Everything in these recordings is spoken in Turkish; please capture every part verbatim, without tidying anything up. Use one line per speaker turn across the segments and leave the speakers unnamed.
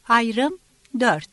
Ayrım dört.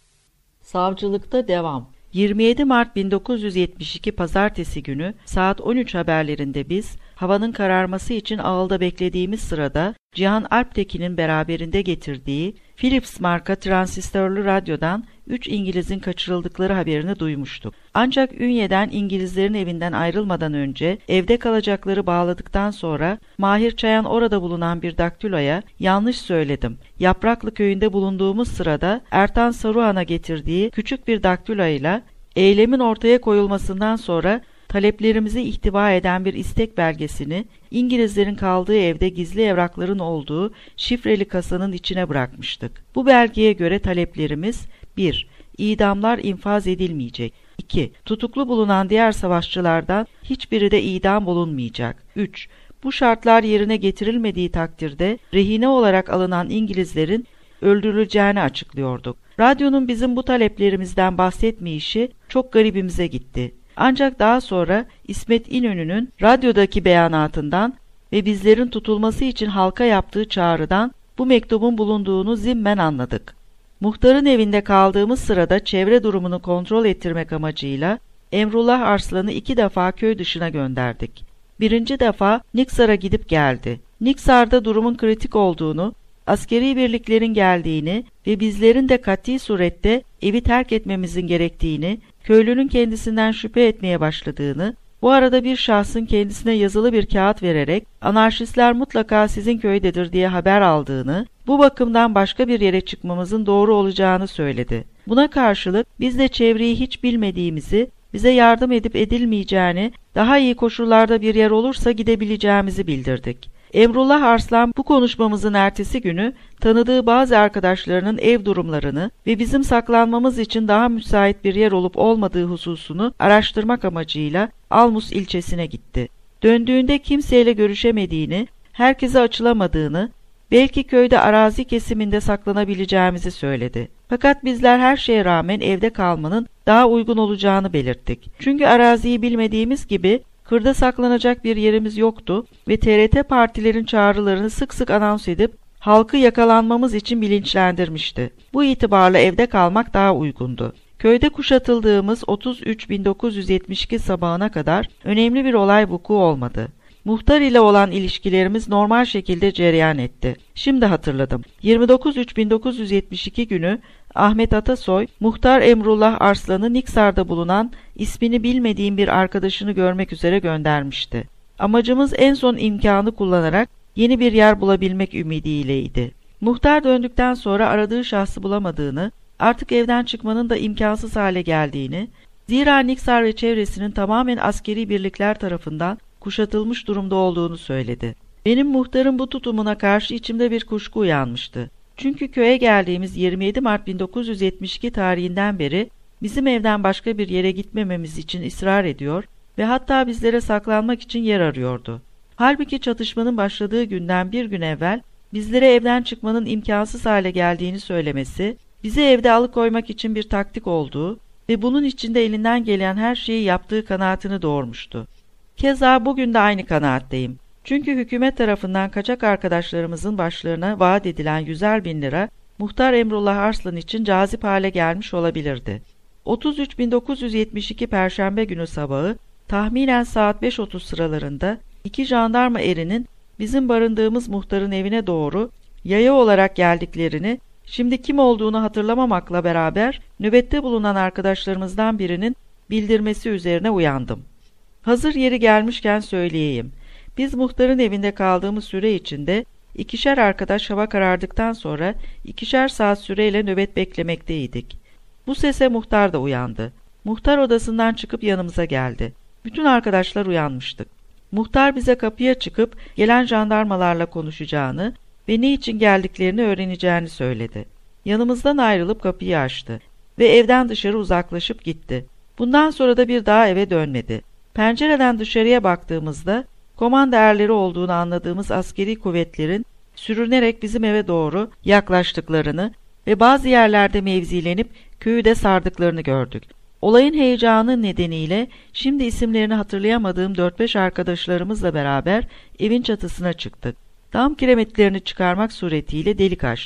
Savcılıkta devam. yirmi yedi Mart bin dokuz yüz yetmiş iki Pazartesi günü saat on üç haberlerinde biz, havanın kararması için ağılda beklediğimiz sırada Cihan Alptekin'in beraberinde getirdiği Philips marka transistörlü radyodan üç İngiliz'in kaçırıldıkları haberini duymuştuk. Ancak Ünye'den İngilizlerin evinden ayrılmadan önce evde kalacakları bağladıktan sonra Mahir Çayan orada bulunan bir daktiloya yanlış söyledim. Yapraklı köyünde bulunduğumuz sırada Ertan Saruhan'a getirdiği küçük bir daktiloyla eylemin ortaya koyulmasından sonra taleplerimizi ihtiva eden bir istek belgesini İngilizlerin kaldığı evde gizli evrakların olduğu şifreli kasanın içine bırakmıştık. Bu belgeye göre taleplerimiz bir İdamlar infaz edilmeyecek. iki Tutuklu bulunan diğer savaşçılardan hiçbiri de idam bulunmayacak. üç Bu şartlar yerine getirilmediği takdirde rehine olarak alınan İngilizlerin öldürüleceğini açıklıyorduk. Radyonun bizim bu taleplerimizden bahsetmeyişi çok garibimize gitti. Ancak daha sonra İsmet İnönü'nün radyodaki beyanatından ve bizlerin tutulması için halka yaptığı çağrıdan bu mektubun bulunduğunu zimmen anladık. Muhtarın evinde kaldığımız sırada çevre durumunu kontrol ettirmek amacıyla Emrullah Arslan'ı iki defa köy dışına gönderdik. Birinci defa Niksar'a gidip geldi. Niksar'da durumun kritik olduğunu, askeri birliklerin geldiğini ve bizlerin de kat'i surette evi terk etmemizin gerektiğini, köylünün kendisinden şüphe etmeye başladığını, bu arada bir şahsın kendisine yazılı bir kağıt vererek anarşistler mutlaka sizin köydedir diye haber aldığını, bu bakımdan başka bir yere çıkmamızın doğru olacağını söyledi. Buna karşılık biz de çevreyi hiç bilmediğimizi, bize yardım edip edilmeyeceğini, daha iyi koşullarda bir yer olursa gidebileceğimizi bildirdik. Emrullah Arslan bu konuşmamızın ertesi günü tanıdığı bazı arkadaşlarının ev durumlarını ve bizim saklanmamız için daha müsait bir yer olup olmadığı hususunu araştırmak amacıyla Almus ilçesine gitti. Döndüğünde kimseyle görüşemediğini, herkese açılamadığını, belki köyde arazi kesiminde saklanabileceğimizi söyledi. Fakat bizler her şeye rağmen evde kalmanın daha uygun olacağını belirttik. Çünkü araziyi bilmediğimiz gibi kırda saklanacak bir yerimiz yoktu ve T R T partilerin çağrılarını sık sık anons edip halkı yakalanmamız için bilinçlendirmişti. Bu itibarla evde kalmak daha uygundu. Köyde kuşatıldığımız otuz üç bin dokuz yüz yetmiş iki sabahına kadar önemli bir olay vuku olmadı. Muhtar ile olan ilişkilerimiz normal şekilde cereyan etti. Şimdi hatırladım. yirmi dokuz üç bin dokuz yüz yetmiş iki günü Ahmet Atasoy, Muhtar Emrullah Arslan'ı Niksar'da bulunan ismini bilmediğim bir arkadaşını görmek üzere göndermişti. Amacımız en son imkanı kullanarak yeni bir yer bulabilmek ümidiyleydi. Muhtar döndükten sonra aradığı şahsı bulamadığını, artık evden çıkmanın da imkansız hale geldiğini, zira Niksar ve çevresinin tamamen askeri birlikler tarafından kuşatılmış durumda olduğunu söyledi. Benim muhtarın bu tutumuna karşı içimde bir kuşku uyanmıştı. Çünkü köye geldiğimiz yirmi yedi Mart bin dokuz yüz yetmiş iki tarihinden beri bizim evden başka bir yere gitmememiz için ısrar ediyor ve hatta bizlere saklanmak için yer arıyordu. Halbuki çatışmanın başladığı günden bir gün evvel bizlere evden çıkmanın imkansız hale geldiğini söylemesi, bizi evde alıkoymak için bir taktik olduğu ve bunun içinde elinden gelen her şeyi yaptığı kanaatini doğurmuştu. Keza bugün de aynı kanaatteyim. Çünkü hükümet tarafından kaçak arkadaşlarımızın başlarına vaat edilen yüzer bin lira Muhtar Emrullah Arslan için cazip hale gelmiş olabilirdi. otuz üç bin dokuz yüz yetmiş iki Perşembe günü sabahı tahminen saat beş otuz sıralarında iki jandarma erinin bizim barındığımız muhtarın evine doğru yaya olarak geldiklerini, şimdi kim olduğunu hatırlamamakla beraber nöbette bulunan arkadaşlarımızdan birinin bildirmesi üzerine uyandım. Hazır yeri gelmişken söyleyeyim. Biz muhtarın evinde kaldığımız süre içinde ikişer arkadaş hava karardıktan sonra ikişer saat süreyle nöbet beklemekteydik. Bu sese muhtar da uyandı. Muhtar odasından çıkıp yanımıza geldi. Bütün arkadaşlar uyanmıştık. Muhtar bize kapıya çıkıp gelen jandarmalarla konuşacağını ve ne için geldiklerini öğreneceğini söyledi. Yanımızdan ayrılıp kapıyı açtı ve evden dışarı uzaklaşıp gitti. Bundan sonra da bir daha eve dönmedi. Pencereden dışarıya baktığımızda komanda erleri olduğunu anladığımız askeri kuvvetlerin sürünerek bizim eve doğru yaklaştıklarını ve bazı yerlerde mevzilenip köyü de sardıklarını gördük. Olayın heyecanı nedeniyle şimdi isimlerini hatırlayamadığım dört beş arkadaşlarımızla beraber evin çatısına çıktık. Dam kiremitlerini çıkarmak suretiyle delik açtık.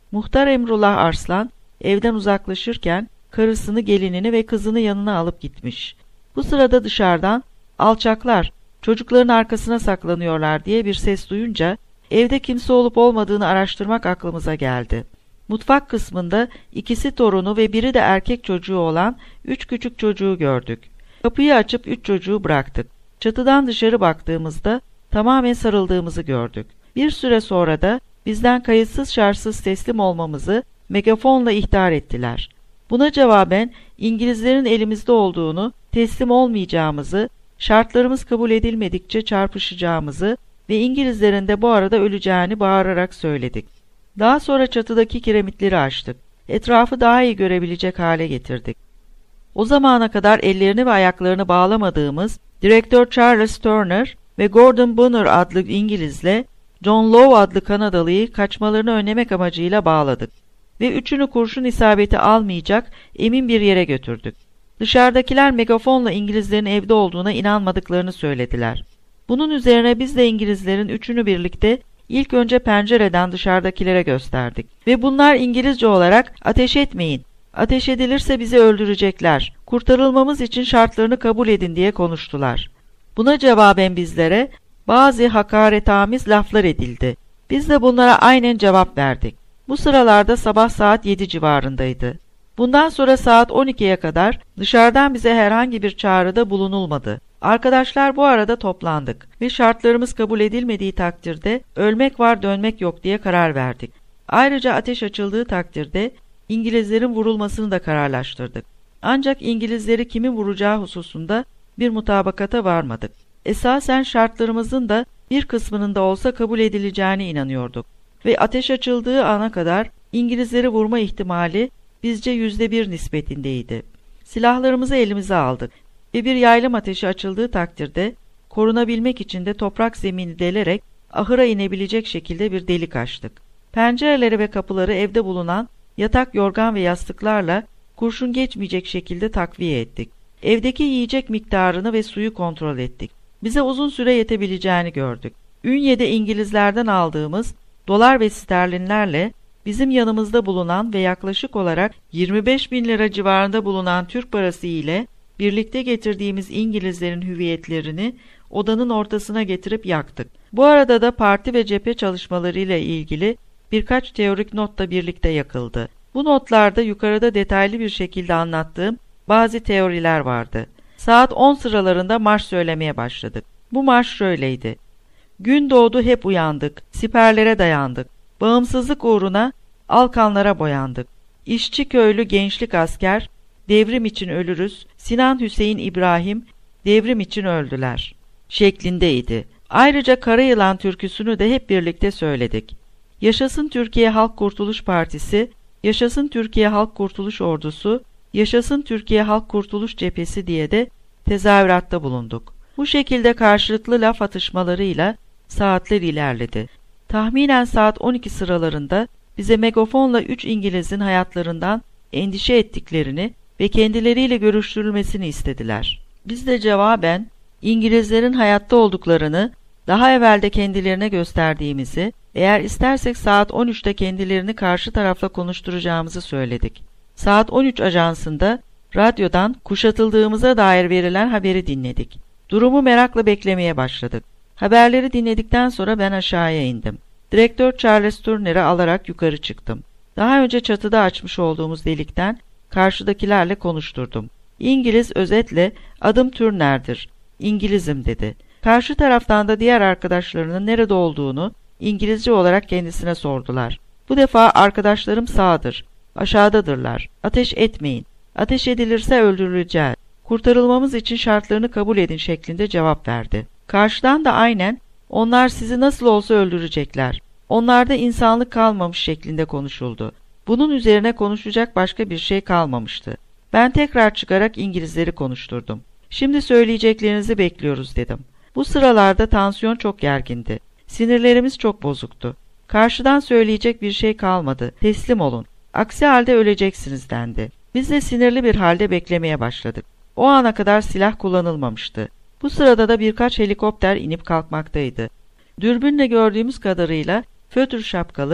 Muhtar Emrullah Arslan evden uzaklaşırken karısını, gelinini ve kızını yanına alıp gitmiş. Bu sırada dışarıdan "Alçaklar, çocukların arkasına saklanıyorlar" diye bir ses duyunca evde kimse olup olmadığını araştırmak aklımıza geldi. Mutfak kısmında ikisi torunu ve biri de erkek çocuğu olan üç küçük çocuğu gördük. Kapıyı açıp üç çocuğu bıraktık. Çatıdan dışarı baktığımızda tamamen sarıldığımızı gördük. Bir süre sonra da bizden kayıtsız şartsız teslim olmamızı megafonla ihtar ettiler. Buna cevaben İngilizlerin elimizde olduğunu, teslim olmayacağımızı, şartlarımız kabul edilmedikçe çarpışacağımızı ve İngilizlerin de bu arada öleceğini bağırarak söyledik. Daha sonra çatıdaki kiremitleri açtık. Etrafı daha iyi görebilecek hale getirdik. O zamana kadar ellerini ve ayaklarını bağlamadığımız Direktör Charles Turner ve Gordon Bonner adlı İngilizle John Lowe adlı Kanadalıyı kaçmalarını önlemek amacıyla bağladık ve üçünü kurşun isabeti almayacak emin bir yere götürdük. Dışarıdakiler megafonla İngilizlerin evde olduğuna inanmadıklarını söylediler. Bunun üzerine biz de İngilizlerin üçünü birlikte ilk önce pencereden dışarıdakilere gösterdik ve bunlar İngilizce olarak "Ateş etmeyin, ateş edilirse bizi öldürecekler, kurtarılmamız için şartlarını kabul edin" diye konuştular. Buna cevaben bizlere bazı hakaretamiz laflar edildi. Biz de bunlara aynen cevap verdik. Bu sıralarda sabah saat yedi civarındaydı. Bundan sonra saat on ikiye kadar dışarıdan bize herhangi bir çağrıda bulunulmadı. Arkadaşlar bu arada toplandık ve şartlarımız kabul edilmediği takdirde ölmek var dönmek yok diye karar verdik. Ayrıca ateş açıldığı takdirde İngilizlerin vurulmasını da kararlaştırdık. Ancak İngilizleri kimin vuracağı hususunda bir mutabakata varmadık. Esasen şartlarımızın da bir kısmının da olsa kabul edileceğine inanıyorduk ve ateş açıldığı ana kadar İngilizleri vurma ihtimali bizce yüzde bir nispetindeydi. Silahlarımızı elimize aldık ve bir yaylım ateşi açıldığı takdirde korunabilmek için de toprak zemini delerek ahıra inebilecek şekilde bir delik açtık. Pencereleri ve kapıları evde bulunan yatak, yorgan ve yastıklarla kurşun geçmeyecek şekilde takviye ettik. Evdeki yiyecek miktarını ve suyu kontrol ettik. Bize uzun süre yetebileceğini gördük. Ünye'de İngilizlerden aldığımız dolar ve sterlinlerle bizim yanımızda bulunan ve yaklaşık olarak yirmi beş bin lira civarında bulunan Türk parası ile birlikte getirdiğimiz İngilizlerin hüviyetlerini odanın ortasına getirip yaktık. Bu arada da parti ve cephe çalışmalarıyla ilgili birkaç teorik not da birlikte yakıldı. Bu notlarda yukarıda detaylı bir şekilde anlattığım bazı teoriler vardı. Saat on sıralarında marş söylemeye başladık. Bu marş şöyleydi: Gün doğdu hep uyandık, siperlere dayandık, bağımsızlık uğruna alkanlara boyandık. İşçi köylü gençlik asker, devrim için ölürüz, Sinan Hüseyin İbrahim, devrim için öldüler şeklindeydi. Ayrıca Karayılan türküsünü de hep birlikte söyledik. Yaşasın Türkiye Halk Kurtuluş Partisi, yaşasın Türkiye Halk Kurtuluş Ordusu, yaşasın Türkiye Halk Kurtuluş Cephesi diye de tezahüratta bulunduk. Bu şekilde karşılıklı laf atışmalarıyla saatler ilerledi. Tahminen saat on iki sıralarında bize megafonla üç İngiliz'in hayatlarından endişe ettiklerini ve kendileriyle görüştürülmesini istediler. Biz de cevaben İngilizlerin hayatta olduklarını daha evvelde kendilerine gösterdiğimizi, eğer istersek saat on üçte kendilerini karşı tarafla konuşturacağımızı söyledik. Saat on üç ajansında radyodan kuşatıldığımıza dair verilen haberi dinledik. Durumu merakla beklemeye başladık. Haberleri dinledikten sonra ben aşağıya indim. Direktör Charles Turner'i alarak yukarı çıktım. Daha önce çatıda açmış olduğumuz delikten karşıdakilerle konuşturdum. İngiliz özetle "Adım Turner'dir, İngilizim" dedi. Karşı taraftan da diğer arkadaşlarının nerede olduğunu İngilizce olarak kendisine sordular. Bu defa "Arkadaşlarım sağdır, aşağıdadırlar, ateş etmeyin, ateş edilirse öldürüleceğiz, kurtarılmamız için şartlarını kabul edin" şeklinde cevap verdi. Karşıdan da aynen "Onlar sizi nasıl olsa öldürecekler, onlarda insanlık kalmamış" şeklinde konuşuldu. Bunun üzerine konuşacak başka bir şey kalmamıştı. Ben tekrar çıkarak İngilizleri konuşturdum. "Şimdi söyleyeceklerinizi bekliyoruz" dedim. Bu sıralarda tansiyon çok gergindi. Sinirlerimiz çok bozuktu. Karşıdan söyleyecek bir şey kalmadı. "Teslim olun, aksi halde öleceksiniz" dendi. Biz de sinirli bir halde beklemeye başladık. O ana kadar silah kullanılmamıştı. Bu sırada da birkaç helikopter inip kalkmaktaydı. Dürbünle gördüğümüz kadarıyla fötr şapkalı,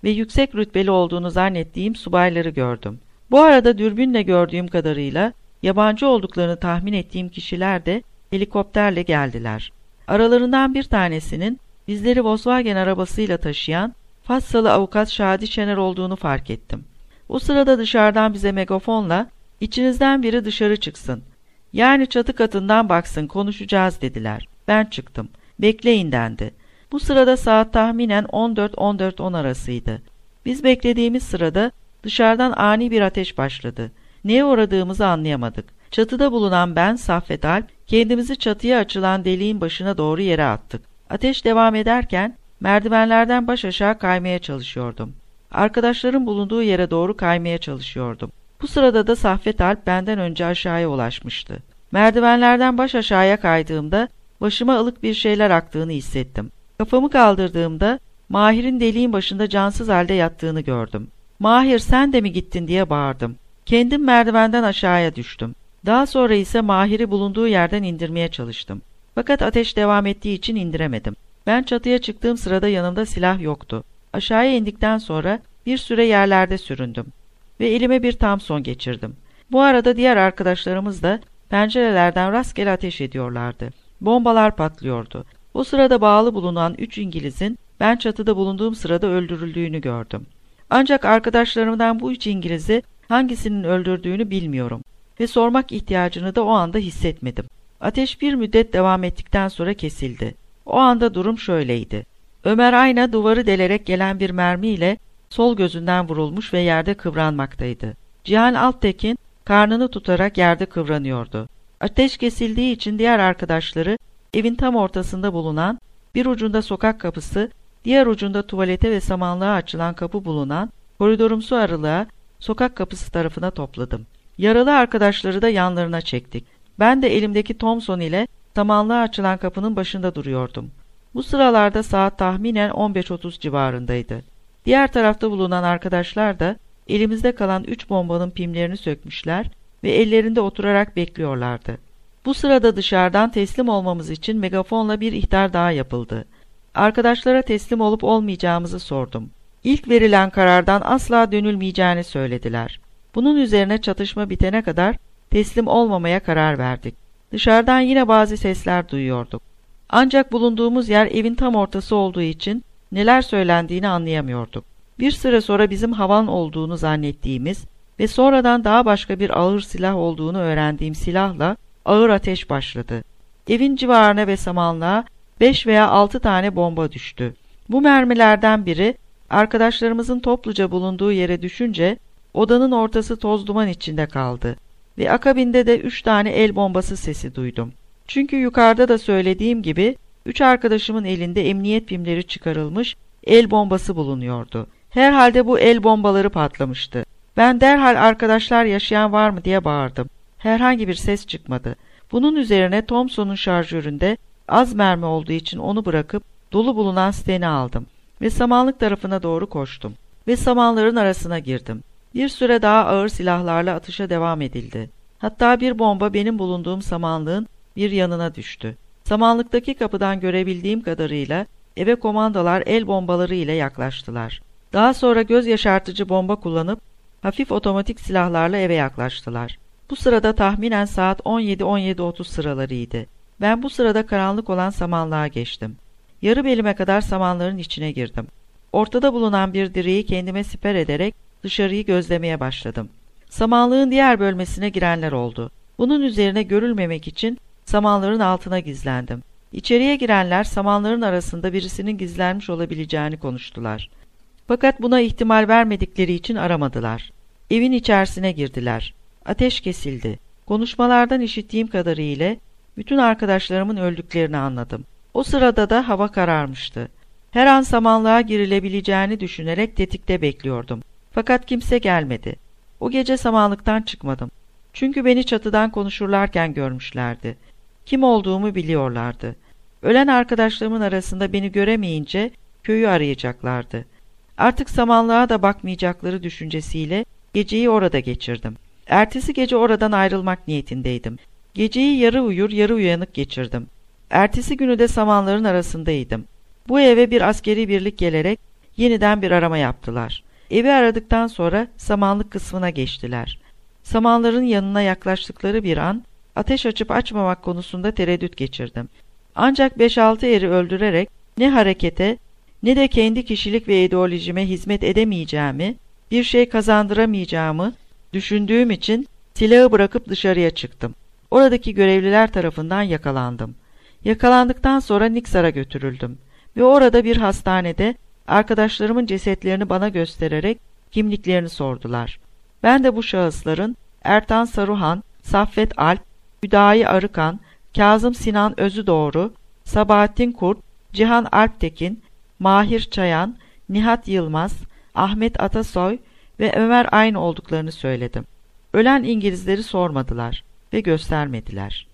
ve yüksek rütbeli olduğunu zannettiğim subayları gördüm. Bu arada dürbünle gördüğüm kadarıyla yabancı olduklarını tahmin ettiğim kişiler de helikopterle geldiler. Aralarından bir tanesinin bizleri Volkswagen arabasıyla taşıyan Fassalı avukat Şadi Şener olduğunu fark ettim. O sırada dışarıdan bize megafonla "İçinizden biri dışarı çıksın. Yani çatı katından baksın, konuşacağız" dediler. Ben çıktım. "Bekleyin" dendi. Bu sırada saat tahminen on dört on dört on arasıydı. Biz beklediğimiz sırada dışarıdan ani bir ateş başladı. Neye uğradığımızı anlayamadık. Çatıda bulunan ben, Saffet Alp, kendimizi çatıya açılan deliğin başına doğru yere attık. Ateş devam ederken merdivenlerden baş aşağı kaymaya çalışıyordum. Arkadaşlarım bulunduğu yere doğru kaymaya çalışıyordum. Bu sırada da Saffet Alp benden önce aşağıya ulaşmıştı. Merdivenlerden baş aşağıya kaydığımda başıma ılık bir şeyler aktığını hissettim. Kafamı kaldırdığımda Mahir'in deliğin başında cansız halde yattığını gördüm. "Mahir, sen de mi gittin?" diye bağırdım. Kendim merdivenden aşağıya düştüm. Daha sonra ise Mahir'i bulunduğu yerden indirmeye çalıştım. Fakat ateş devam ettiği için indiremedim. Ben çatıya çıktığım sırada yanımda silah yoktu. Aşağıya indikten sonra bir süre yerlerde süründüm ve elime bir Thompson geçirdim. Bu arada diğer arkadaşlarımız da pencerelerden rastgele ateş ediyorlardı. Bombalar patlıyordu. O sırada bağlı bulunan üç İngiliz'in ben çatıda bulunduğum sırada öldürüldüğünü gördüm. Ancak arkadaşlarımdan bu üç İngiliz'i hangisinin öldürdüğünü bilmiyorum ve sormak ihtiyacını da o anda hissetmedim. Ateş bir müddet devam ettikten sonra kesildi. O anda durum şöyleydi. Ömer Ayna duvarı delerek gelen bir mermiyle sol gözünden vurulmuş ve yerde kıvranmaktaydı. Cihan Alptekin karnını tutarak yerde kıvranıyordu. Ateş kesildiği için diğer arkadaşları evin tam ortasında bulunan, bir ucunda sokak kapısı, diğer ucunda tuvalete ve samanlığa açılan kapı bulunan koridorumsu aralığa, sokak kapısı tarafına topladım. Yaralı arkadaşları da yanlarına çektik. Ben de elimdeki Thompson ile samanlığa açılan kapının başında duruyordum. Bu sıralarda saat tahminen on beş otuz civarındaydı. Diğer tarafta bulunan arkadaşlar da elimizde kalan üç bombanın pimlerini sökmüşler ve ellerinde oturarak bekliyorlardı. Bu sırada dışarıdan teslim olmamız için megafonla bir ihtar daha yapıldı. Arkadaşlara teslim olup olmayacağımızı sordum. İlk verilen karardan asla dönülmeyeceğini söylediler. Bunun üzerine çatışma bitene kadar teslim olmamaya karar verdik. Dışarıdan yine bazı sesler duyuyorduk. Ancak bulunduğumuz yer evin tam ortası olduğu için neler söylendiğini anlayamıyorduk. Bir süre sonra bizim havan olduğunu zannettiğimiz ve sonradan daha başka bir ağır silah olduğunu öğrendiğim silahla ağır ateş başladı. Evin civarına ve samanlığa beş veya altı tane bomba düştü. Bu mermilerden biri arkadaşlarımızın topluca bulunduğu yere düşünce odanın ortası toz duman içinde kaldı ve akabinde de üç tane el bombası sesi duydum. Çünkü yukarıda da söylediğim gibi üç arkadaşımın elinde emniyet pimleri çıkarılmış el bombası bulunuyordu. Herhalde bu el bombaları patlamıştı. Ben derhal "Arkadaşlar, yaşayan var mı?" diye bağırdım. Herhangi bir ses çıkmadı. Bunun üzerine Thompson'un şarjöründe az mermi olduğu için onu bırakıp dolu bulunan steni aldım ve samanlık tarafına doğru koştum ve samanların arasına girdim. Bir süre daha ağır silahlarla atışa devam edildi. Hatta bir bomba benim bulunduğum samanlığın bir yanına düştü. Samanlıktaki kapıdan görebildiğim kadarıyla eve komandolar el bombaları ile yaklaştılar. Daha sonra göz yaşartıcı bomba kullanıp hafif otomatik silahlarla eve yaklaştılar. Bu sırada tahminen saat on yedi on yedi otuz sıralarıydı. Ben bu sırada karanlık olan samanlığa geçtim. Yarı belime kadar samanların içine girdim. Ortada bulunan bir direği kendime siper ederek dışarıyı gözlemeye başladım. Samanlığın diğer bölmesine girenler oldu. Bunun üzerine görülmemek için samanların altına gizlendim. İçeriye girenler samanların arasında birisinin gizlenmiş olabileceğini konuştular. Fakat buna ihtimal vermedikleri için aramadılar. Evin içerisine girdiler. Ateş kesildi. Konuşmalardan işittiğim kadarıyla bütün arkadaşlarımın öldüklerini anladım. O sırada da hava kararmıştı. Her an samanlığa girilebileceğini düşünerek tetikte bekliyordum. Fakat kimse gelmedi. O gece samanlıktan çıkmadım. Çünkü beni çatıdan konuşurlarken görmüşlerdi. Kim olduğumu biliyorlardı. Ölen arkadaşlarımın arasında beni göremeyince köyü arayacaklardı. Artık samanlığa da bakmayacakları düşüncesiyle geceyi orada geçirdim. Ertesi gece oradan ayrılmak niyetindeydim. Geceyi yarı uyur yarı uyanık geçirdim. Ertesi günü de samanların arasındaydım. Bu eve bir askeri birlik gelerek yeniden bir arama yaptılar. Evi aradıktan sonra samanlık kısmına geçtiler. Samanların yanına yaklaştıkları bir an ateş açıp açmamak konusunda tereddüt geçirdim. Ancak beş altı eri öldürerek ne harekete ne de kendi kişilik ve ideolojime hizmet edemeyeceğimi, bir şey kazandıramayacağımı düşündüğüm için silahı bırakıp dışarıya çıktım. Oradaki görevliler tarafından yakalandım. Yakalandıktan sonra Niksar'a götürüldüm ve orada bir hastanede arkadaşlarımın cesetlerini bana göstererek kimliklerini sordular. Ben de bu şahısların Ertan Saruhan, Saffet Alp, Hüdayi Arıkan, Kazım Sinan Özüdoğru, Sabahattin Kurt, Cihan Alptekin, Mahir Çayan, Nihat Yılmaz, Ahmet Atasoy ve Ömer Aynı olduklarını söyledim. Ölen İngilizleri sormadılar ve göstermediler.